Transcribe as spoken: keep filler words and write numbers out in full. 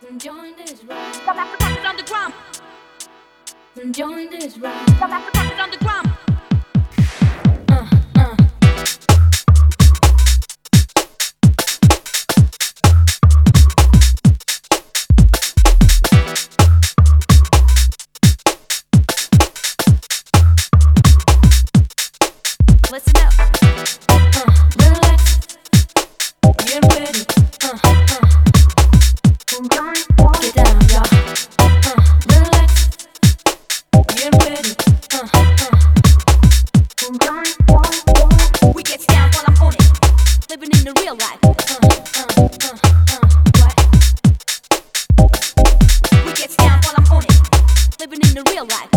Join this ride. South Africa is on the ground. Join this ride. South Africa is on the ground. Uh, uh. Listen up. Uh, relax. Get ready. Uh, uh. Get down, y'all. Uh, relax. Get ready. Uh, uh. We get down while I'm on it. Living in the real life. Uh, uh, uh, uh. What? We get down while I'm on it. Living in the real life.